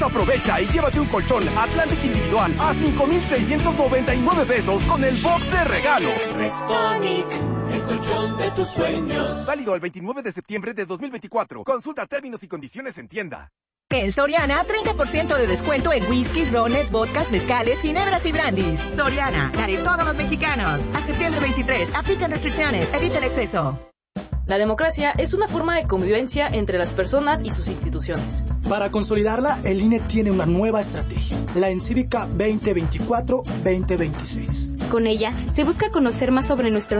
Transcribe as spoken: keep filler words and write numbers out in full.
Aprovecha y llévate un colchón Atlantic individual a cinco mil seiscientos noventa y nueve pesos con el box de regalo. Rexonic, el colchón de tus sueños. Válido el veintinueve de septiembre de dos mil veinticuatro. Consulta términos y condiciones en tienda. En Soriana, treinta por ciento de descuento en whiskies, rones, vodkas, mezcales, ginebras y brandis. Soriana, la de todos los mexicanos. A septiembre veintitrés, aplican restricciones, evita el exceso. La democracia es una forma de convivencia entre las personas y sus instituciones. Para consolidarla, el I N E tiene una nueva estrategia, la Encívica veinte veinticuatro veinte veintiséis. Con ella, se busca conocer más sobre nuestro